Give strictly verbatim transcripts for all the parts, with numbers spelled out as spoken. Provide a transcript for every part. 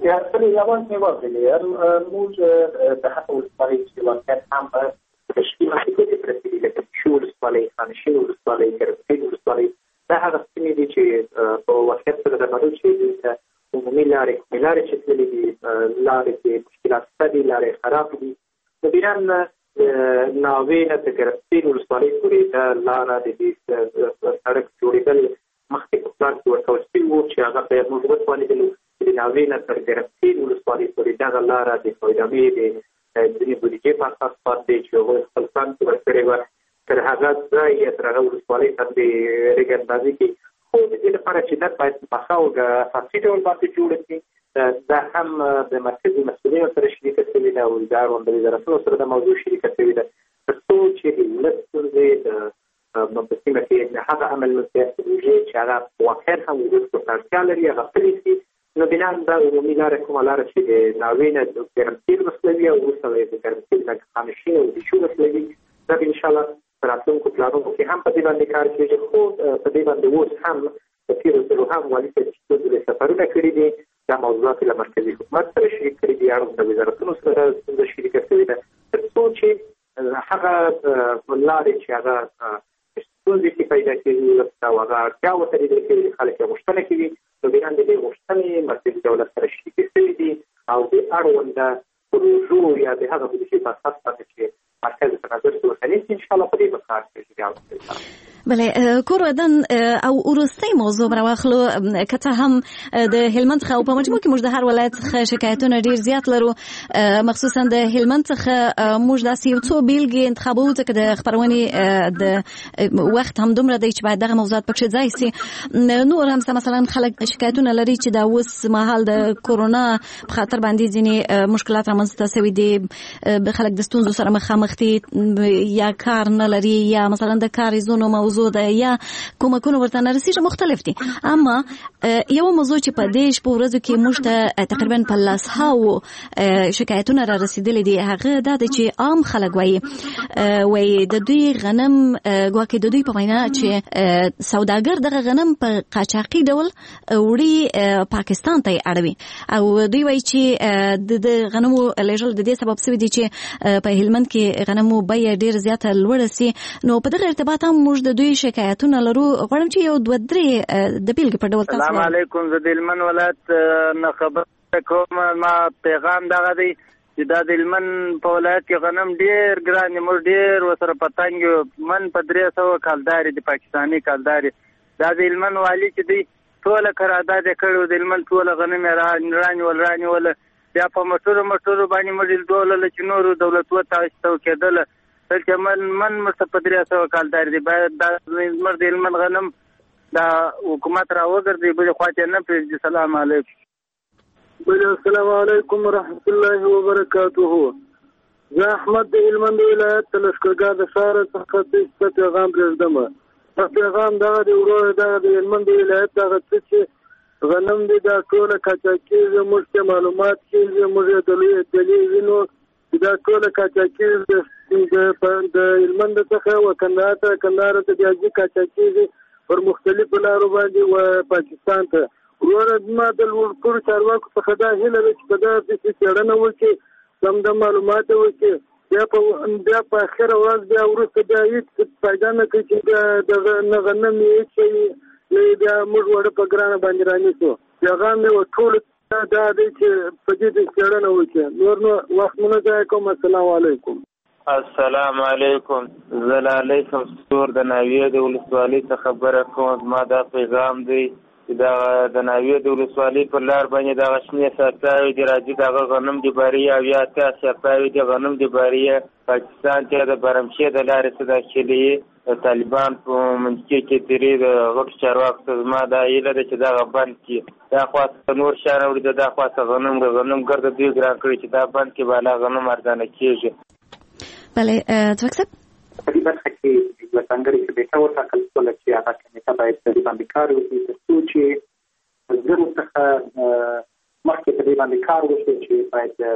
بله یوان میواد دیگه موج به حق ولسوالی چې واقعیت هم په تشکیل کې پرسیدي لکه شو ولسوالی خانشین ولسوالی کرپین ولسوالی دا هغه سیمې دي چې په واقعیت سره د بلوچ چې عمومي لارې کومې لارې چې تللې دي لارې کې مشکلات شته دي لارې خراب دي نو بیا ناوې نه تر کرپین ولسوالۍ پورې دا لاره د دې سړک جوړېدل مخکې په پلان کې ورکول شوي وو چې هغه په موږ وتوانېدلو چې د ناوې نه تر کرپین ولسوالۍ پورې دغه لاره د فایدامې د ځینې بودیجې په اساس پاتې چې هغوی خپل پلان کې ورکړې وه تر هغه ځای یا تر هغه ولسوالۍ ته د ریګ اندازې کې خو د دې لپاره چې دا باید په ښه او اساسي ډول باندې جوړه شي دا هم د مرکزي مسؤلینو سره شریکه شوې ده او د اړوند وزارتونو سره د موضوع شریکه شوې ده تر څو چې د ولس ستونزې د په سیمه کې د هغه عمل ملکیت پروژې چې هغه واقعا هم ولس ته اړتیا لري هغه پلي شي نو بنا دا عمومي لاره کومه لاره چې د ناوې نه د ګرمسیر وسلوي او وروسته د ګرمسیر نه خانشین او د شو وسلوي دا به انشاءالله په راتلونکو پلانونو کې هم په دې باندې کار کېږي خو په دې باندې اوس هم په تېرو ځلو هم والي صاحب چې څو ځلې سفرونه کړي دي دا موضوعات له مرکزي حکومت سره شریک کړي دي اړوند د وزارتونو سره ستونزه شریکه شوې ده تر څو چې هغه لارې چې هغه ستونزې چې پیدا کېږي او هغه اړتیا ورته لیدل کېږي خلک یې غوښتنه کوي نو بیا د دې غوښتنې مرکزي دولت سره شریکې شوي دي او د اړونده پروژو یا د هغه بودیجې په اساس باندې چې مرکز په نظر کې ورته انشاءالله په دې به کار کوي. بله کور ودان او وروستۍ موضوع راواخلو که څه هم د هلمند څخه او په مجموع کې موږ د هر ولایت څخه شکایتونه ډیر زیات لرو مخصوصا د هلمند څخه موږ داسې یو څو بیلګې انتخابوو ځکه د خپرونې د وخت هم دومره دی چې باید دغه موضوعات پکښې ځای سي نور هم مثلا خلک شکایتونه لري چې دا اوس مهال د کورونا په خاطر باندې ځینې مشکلات رامنځته شوي دي خلک د ستونزو سره مخامخ دي یا کار نه لري یا مثلا د کاریزونو موضوع ده یا کومکونه ورته نه رسیږي مختلف دي اما یو موضوع چې په دې شپو ورځو کې موږ ته تقریبا په لاس هاو شکایتونه را رسیدلې دي هغه دا دی چې عام خلک وایي وایي د دوی غنم ګواکې د دوی په وینا چې سوداګر دغه غنم په قاچاقي ډول وړي پاکستان ته اړوي او دوی وایي چې د غنمو لیږل د دې سبب شوی دی چې په هلمند کې غنمو بیه ډېر زیاته لوړه سي نو په دغه ارتباط هم موږ د دوی شکایتونه لرو غواړم چې یو دوه درې د بیلګې په ډول تاسو السلام علیکم زه د هلمند ولایت نه خبره کوم ما پیغام دغه دی چې دا د هلمند په ولایت کې غنم ډېر ګران دي موږ ډېر ورسره په تنګ یو من په درې سوه کالدارې د پاکستاني کالدارې دا د هلمند والي چې دی ټوله قرارداد یې کړی و د هلمند ټوله غنم یې رانیول رانیول بیا په موټرو موټرو باندې موږ ډولله چې نورو دولتو ته کېدله بلکې من من مرته په درې سوه کالدارې دي باید دا زموږ د هلمند غنم دا حکومت را وګرځي بلې خوا ته نه پرېږدي. سلام علیکم. بله السلام علیکم ورحمت الله وبرکاته. زه احمد د هلمند ولایت د لښکرګاه د ښاره څخه څه پیغام پرېږدم دا پیغام دغه دی ورور دغه د هلمند ولایت دغه څه چې غنم دی دا ټوله قاچاقېږي موږ ته معلومات کېږي موږ یې د لوی دلیل وینو دا ټوله قاچاقېږي د هلمند څخه و کندهار ته کندهار ته بیا ځي قاچاقېږي پر مختلفو لارو باندې و پاکستان ته وروره ما د لوړپوړو چارواکو څخه دا هیله ده چې په دغه پسې څېړنه وکړي سم د معلومات وکړي بیا په بیا په اخره ورځ بیا وروسته بیا هېڅ فایده نه کوي چې دغه نه غنم یې هېڅ شی بیا موږ وړه په ګرانه باندې رانیسو پیغام مې و ټولو دا دی چې په دې د څېړنه وکړي نور نو وخت مو نه ضایع کوم. السلام علیکم. السلام علیکم. زه لالی شمسور د ناویې د ولسوالۍ څخه خبره کوم. زما دا پیغام دی چې دا د ناویې د ولسوالۍ پر لار باندې دغه شنې څاڅاوې دي راځي دغه غنم د باریه او یا اتیا څاڅاوې دي غنم د باریه پاکستان ته د برمشې د لارې څخه داخلي د طالبان په منځ کې تیرې د غټو چارواکو ته زما دا هیله ده چې دغه بند کړي دا خواته نور شیان وړي دا خواته غنم غنم ګرده دوی ګران کړي چې دا بند کړي بالا غنم ارزانه کېږي. بله تفکسب په دې برخه کې یوه ځانګړې کمیټه وټاکل شوله چې هغه کمیټه باید په دې باندې کار وکړي تر څو چې زرو څخه مخکې په دې باندې کار وشي چې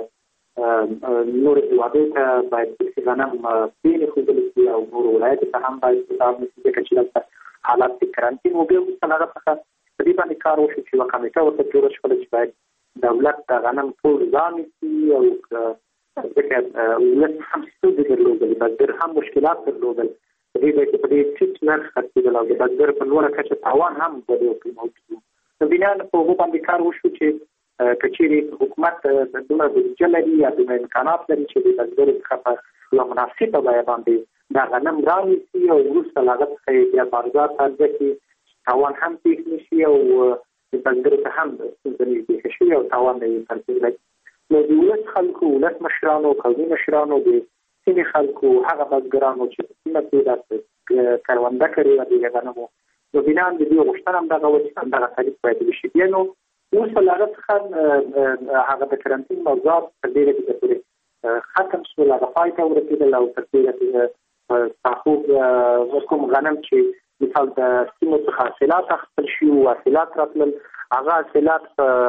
باید نورو هېوادو ته باید داسې غنم پرېښودل شي او نورو ولایتو ته هم باید کتاب نشي ځکه چې دلته حالات د کرانتین و بیا وروسته له هغه څخه په دې باندې کار وشي چې یوه کمیټه ورته جوړه شوله چې باید دولت د غنم ټول ځان نیسي او ځکه ولس هم ستونزې درلودلې، بزګر هم مشکلات درلودل، په دې ځای کې په ډېر ټیټ نرخ خرڅېدل او د بزګر په لوړه کچه تاوان هم په دې کې موجود و. نو بنا په هغو باندې کار وشو چې که چېرې حکومت د دومره بودیجه لري یا دومره امکانات لري چې د بزګرو څخه په یوه مناسبه بیه باندې دا غنم رانیسي او وروسته له هغه څخه یې بیا بازار ته عرضه کړي، تاوان هم پېښ نه شي او د بزګرو ته هم ستونزه نه وي پېښه شوې او تاوان نه وي ترتیب. نو د ولس خلکو، ولس مشرانو، قومي مشرانو، د سیمې خلکو، هغه بزګرانو چې په سیمه کې داسې کرونده کړې وه د غنمو، نو بنا د دې غوښتنه همدغه وه چې همدغه تعریف باید وشي. بیا نو وروسته له هغه څخه هغه د کرنټین موضوعات تر ډېره حده پورې ختم شول، هغه پای ته ورسېدل او تر ډېره ساخوب کوم غنم چې مثال د سیمو څخه حاصلات اخیستل شي او حاصلات راتلل، هغه حاصلات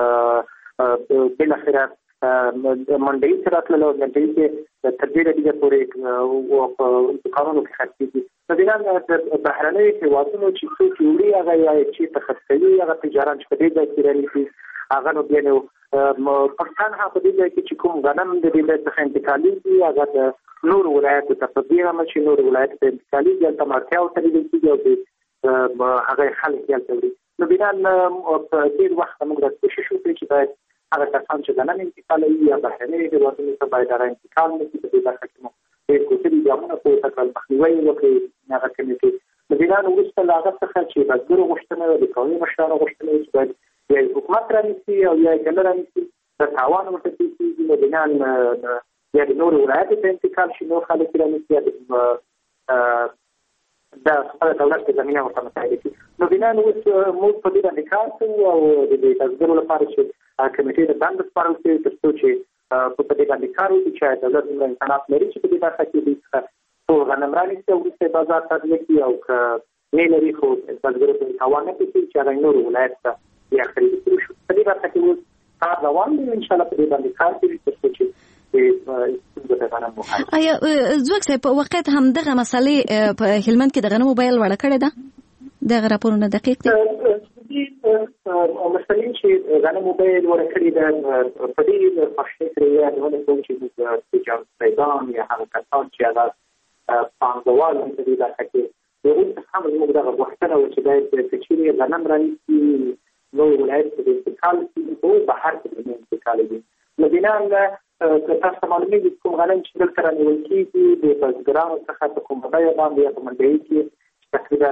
بالاخره منډوي ته راتلل او منډوي کې تر ډېره حده پورې په دوکانونو کې خرڅېږي. نو بنا د بهرنیو هېوادونو چې څوک یې وړي هغه یا یې چېرته خرڅوي، هغه تجاران چې په دې ځای کې رانیسي هغه نو بیا نو پښتانه هم په دې ځای کې چې کوم غنم د دې ځای څخه انتقالېږي هغه د نورو ولایتو ته په دې رغم چې نورو ولایتو ته انتقالېږي، هلته هم اړتیا ورته لیدل کېږي او هغه یې خلک هلته وړي. نو بنا په ډېر وخت موږ دا کوشش وکړو چې باید هغه کسان چې غنم انتقالوي یا بهرنیو هېوادونو ته باید هغه انتقال نه کړي. په دې برخه کې مو ډېر کوچني ګامونه پورته کړل، مخنیوی یې وکړي هغه کمیټې. نو بنا وروسته له هغه څخه چې بزګرو غوښتنه وه، د قومي مشرانو غوښتنه وه چې باید یا یې حکومت رانیسي او یا یې که نه رانیسي د تاوان ورته پېښېږي، نو بنا یا د نورو ولایتو ته انتقال شي، نور خلک یې رانیسي یا د خپله دولت کې زمینه ورته مساعده کړي. نو بنا اوس موږ په دې باندې کار کوو او د بزګرو لپاره چې کمیټې ته دنده سپارل شوې تر څو چې په دې باندې کار وکړي چې دولت دومره امکانات لري چې په دې برخه کې دوی څخه ټول غنم رانیسي او وروسته یې بازار ته عرضه کړي، او که نه لري خو بزګرو ته تاوان نه پېښېږي چې هغه نورو ولایت ته بیا خرید کړي شو. په دې برخه کې اوس کار روان دی، انشاءالله په دې باندې کار کوي تر څو چې آیا ځواک صاحب په واقعیت همدغه مسئلې په هلمند کې د غنمو بیه لوړه کړې ده؟ دغه راپورونه دقیق دي؟ مسئلې چې غنمو بیه لوړه کړې ده په دې خوښۍ سره یادونه کوم چې موږ تجارت صاحبان یا هغه کسان چې هغه پانګوال هم په دې برخه کې د هغوی څخه هم زموږ دغه غوښتنه وه چې باید که چېرې غنم رانیسي نوی ولایت ته د انتقال کېږي په بهر کې د انتقالوي. نو بنا که تاسو ته معلومېږي کوم غنم چې دلته رانیول کېږي د بزګرانو څخه په کومه بیه باندې یا په منډوي کې تقریبا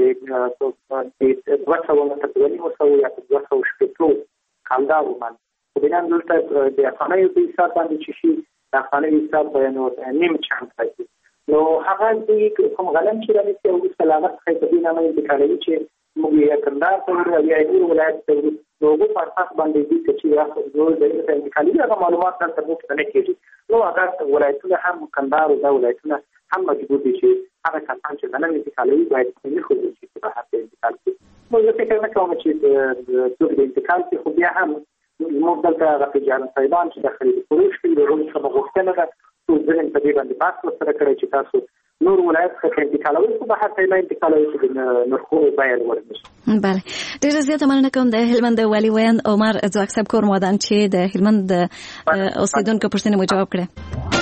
د دوه سوه نه تر دوه نیمو سوو یا په دوه سوو شپېتو کالدارو باندې بنا دلته د افغانیو په حساب باندې چې شي د افغانیو حساب به نو نیم چند راځي. نو هغه دوی کوم غنم چې رانیسي او وروسته له هغه څخه یې په دې نامه انتقالوي چې موږ یې کندهار ته وړو او یا یې نور ولایت ته وړو، نو هغو په اساس باندې دوی که چې زور ځایونو ته انتقالوي هغه معلومات دلته موږ ته نه کېږي. نو هغه ولایتونه هم کندهار او دا ولایتونه هم مجبور دي چې هغه کسان چې غنم انتقالوي باید وښودل شي چې بهر ته انتقال کړي. نو زه فکر نه کوم چې څوک د انتقال کړي، خو بیا هم موږ دلته هغه تجارت صاحبان چې د خرید فروش کوي د هغوی څخه غوښتنه ده ټول ذهن په دې باندې بحث ورسره کړی چې تاسو نور ولایت څخه انتقالوي خو بهر ته نه انتقالوي چې د نرخونو بیه لوړه نه شي. بله، ډېره زیاته مننه کوم د هلمند والي ویاند عمر ځواک صاحب کورمادان چې د هلمند د اوسیدونکو پوښتنې مو جواب کړې.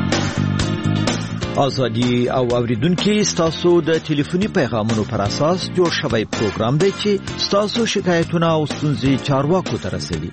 ازادي او اوریدونکو ستاسو د ټلیفوني پیغامونو پر اساس جوړ شوی پروګرام دی چې ستاسو شکایتونه او ستونزې چارواکو ته رسوي.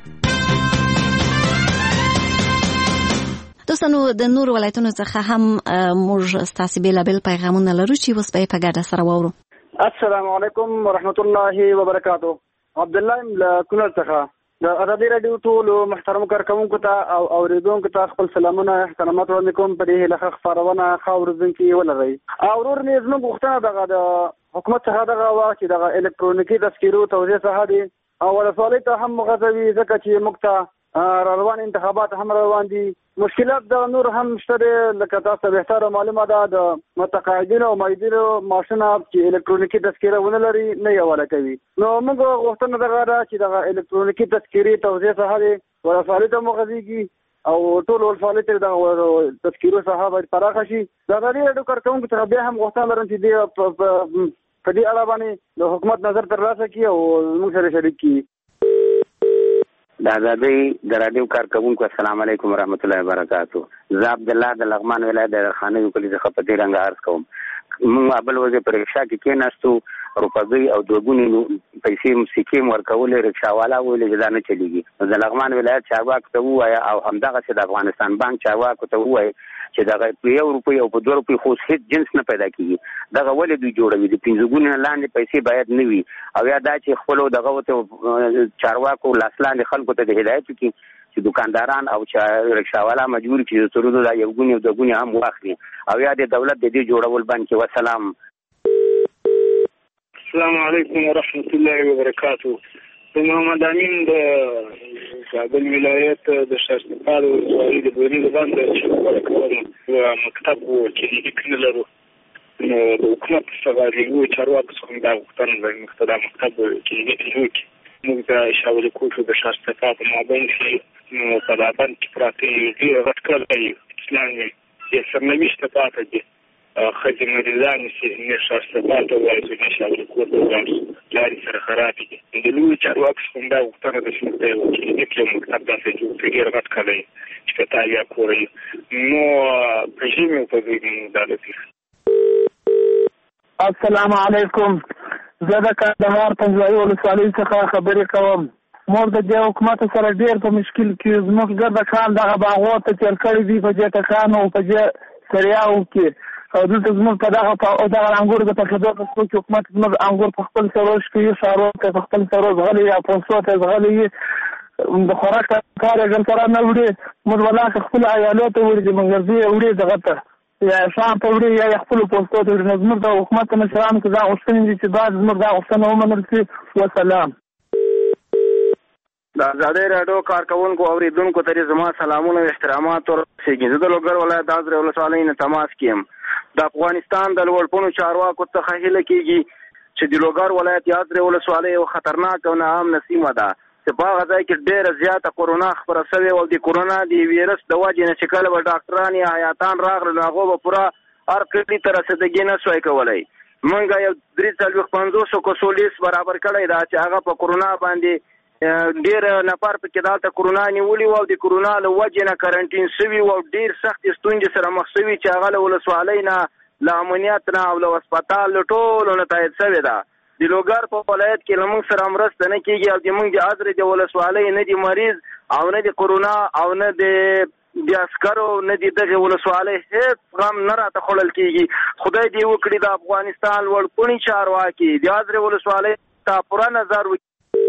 دوستانو د نور ولایتونو څخه هم موږ ستاسو بیلابیل پیغامونه لرو چې اوس به په ګډه سره واورو. السلام علیکم ورحمت الله وبرکاتو. عبد الله له کونړ څخه د ازادي راډیو ټول محترم کارکونکو ته او اوریدونکو ته خپل سلامونه احترامات وړاندې کوم. په دې هیله خبرونه خاورځونکي ولرئ. او ورور مې زموږ غوښتنه دغه د حکومت څخه دغه وه چې دغه الکترونیکي تذکیرو توزیع څخه دي او ولسوالۍ ته هم مغځوي ځکه چې موږ ته روان انتخابات هم روان دي. مشکلات د نور هم شته دي لکه تاسو بهتره معلومه ده د متقاعدینو او مایدینو معاشونه چې الکترونیکي تذکیره ونه لري نه یې حواله کوي. نو موږ غوښتنه دغه ده چې دغه الکترونیکي تذکیرې توزیع څخه دي ولسوالۍ ته مغځېږي او ټول ولسوالۍ ته دغه تذکیرو څخه باید پراخه شي. د ازادي راډیو کارکوونکو څخه بیا هم غوښتنه لرم چې دې په دې اړه باندې د حکومت نظر ترلاسه کړي او موږ سره شریک کړي. د ازادۍ د راډیو کارکوونکو السلام علیکم ورحمت الله وبرکاتو. زه عبدالله د لغمان ولایت د خانوي کلي څخه په دې رنګ عرض کوم. موږ بل ورځ په رکشا کې کېناستو، روپۍ او دوه ګونې پیسې موسیقي مو ورکولې، رکشاوالا ویلې چې دا نه چلېږي. د لغمان ولایت چارواکو ته ووایه او همدغسې د افغانستان بانک چارواکو ته ووایه چې دغه په یو روپۍ او په دوه روپۍ خو هېڅ جنس نه پیدا کېږي. دغه ولې دوی جوړوي؟ د پنځه ګونې لاندې پیسې باید نه وي، او یا دا چې خپلو دغه ورته چارواکو لاس لاندې خلکو ته د هدایت وکړي چې دکانداران او رکشاوالا مجبور کړي چې سرودو دا یو ګونې او دوه ګونې هم واخلي، او یا د دولت د دې جوړول بند کړي. وسلام. السلام علیکم ورحمت الله وبرکاتو. د محمد امین د کابل ولایت د شهرستان ولسوالۍ د بوري د باندې شکر کوم مکتب چې لیک نه لرو، نو د حکومت څخه د چارواکو څخه دا غوښتنه ده چې دا مکتب چې لیک جوړ کړي. موږ د اشاور کوټو د شهرستان په مابین کې نو په لابن کې پراته ډېر غټ کړی اسلام یې سرنوشت پاتې دي. خځې مریضانې چې نه شهرستان ته وایي چې اشاور کوټو لارې سره خرابې دي. د لوی چارواکو څخه دا غوښتنه ده چې موږ یو چې لیک یو مکتب داسې جوړ کړي ډېر غټ کړی چې په تالیا کوري نو رژیم یې په دې دا ده. السلام علیکم. زه د کندهار پنځوایي ولسوالۍ څخه خبرې کوم. موږ د دې حکومت سره ډېر په مشکل کې زموږ ګرده کان دغه باغو ته تېر کړي دي په جټه کان او په جې سریاو کې، او دلته زموږ په دغه دغه انګور د پخېدو په څو کې حکومت زموږ انګور په خپل سروش کې ښارو ته په خپل سروش غلي یا پوستو ته غلي د خوراک کار یې ګلتره نه وړي. موږ ولاکه خپل عیالو ته وړي چې منګرځي یې وړي دغه ته یا شام ته وړي یا خپل پوستو ته وړي. نو زموږ د حکومت مشرانو کې دا غوښتنې دي چې باید زموږ دا غوښتنه ومنل شي. وسلام. د ازادۍ راډیو کارکوونکو اورېدونکو ته زما سلامونه او احترامات ورسېږي. زه د لوګر ولایت د ازرې ولسوالۍ نه تماس کې یم. د افغانستان د لوړپوړو چارواکو څخه هیله کېږي چې د لوګر ولایت د ازرې ولسوالۍ یو خطرناک او ناامنه سیمه ده چې په هغه ځای کې ډېره زیاته کورونا خپره شوې او د کورونا د ویروس د وجې نه چې کله به ډاکټران یا حیاتان راغله نو هغو به پوره هر کلي ته رسېدګي نه سوای کولی. موږ یو درې څلوېښت پنځوسو کسو لیست برابر کړی ده چې هغه په کورونا باندې ډېر نفر پکې دلته کورونا نیولي وو او د کورونا له وجې نه کرنټین شوي وو او ډېر سختې ستونزې سره مخ شوي چې هغه له ولسوالۍ نه له امنیت نه او له هسپتال له ټولو نه تایید شوې ده. د لوګر په ولایت کې له موږ سره مرسته نه کېږي او د موږ د ازرې د ولسوالۍ نه د مریض او نه د کورونا او نه د د عسکرو نه د دغې ولسوالۍ هېڅ غم نه راته خوړل کېږي. خدای دې وکړي د افغانستان لوړپوړي چارواکي د ازرې ولسوالۍ ته پوره نظر وکړي.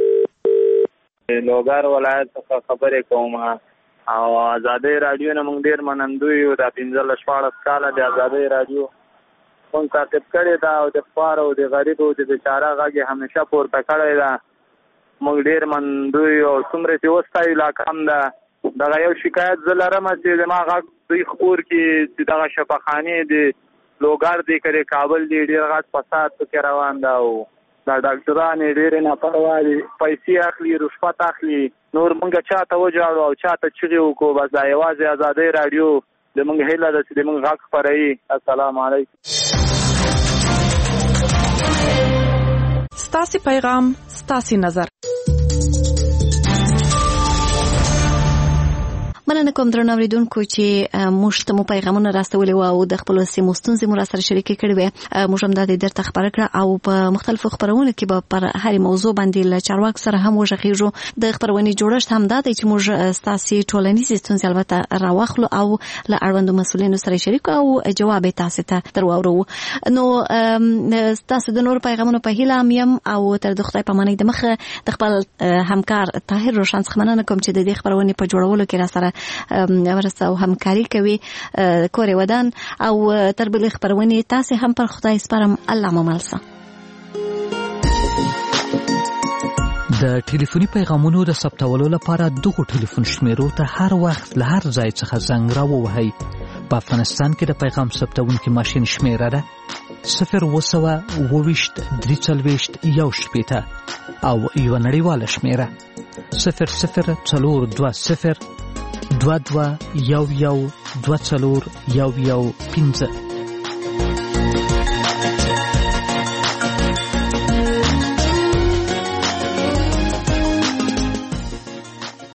لوګر ولایت څخه خبرې کوم او ازادۍ راډیو نه موږ ډېر منندوی یو. دا پنځلس شپاړس کاله د ازادۍ راډیو موږ تعقیب کړې ده او د خوار او د غریب او د بیچاره غږ یې همیشه پورته کړی ده. موږ ډېر منندوی یو. څومره چې وستایو لا کم ده. دغه یو شکایت زه لرم چې زما غږ دوی خپور کړي چې دغه شفاخانې د لوګر دی که د کابل دی ډېر غټ فساد پکې روان ده او دا ډاکټران یې ډېرې ناپروا دي، پیسې اخلي، رشوت اخلي. نور موږ چاته وجاړو او چاته چغې وکړو. بس دا یوازې ازادۍ راډیو د موږ هیله ده چې د موږ غږ خپروي. السلام علیکم. ستاسې پیغام ستاسې نظر. مننه کوم درنو اوریدونکو چې موږ ته مو پیغامونه راستولي وو او د خپلو سیمو ستونزې مو راسره شریکې کړې وې. موږ هم دا د درته خبره کړه او په مختلفو خپرونو کې به پر هرې موضوع باندې له چارواکو سره هم وغږېږو. د خپرونې جوړښت هم دا دی چې موږ ستاسې ټولنیزې ستونزې البته راواخلو او له اړوندو مسؤلینو سره شریکو او جواب یې تاسې ته در واورو. نو ستاسو د نورو پیغامونو په هیله هم یم او تر د خدای په امانۍ د مخه د خپل همکار طاهر روشن څخه مننه کوم چې د دې خپرونې په جوړولو کې راسره ورسره او همکاري کوي. کورې ودان او تر بلې خپرونې تاسې هم پر خدای سپارم. الله مو مل شه. د ټلیفوني پیغامونو د ثبتولو لپاره دغو ټلیفون شمیرو ته هر وخت له هر ځای څخه زنګ راووهئ. په افغانستان کې د پیغام ثبتونکي ماشین شمیره ده صفر اووه سوه اووه ویشت درې څلوېښت یو شپېته او یوه نړیواله شمیره صفر صفر څلور دوه صفر دوه دوه یو یو دوه څلور یو یو پنځه.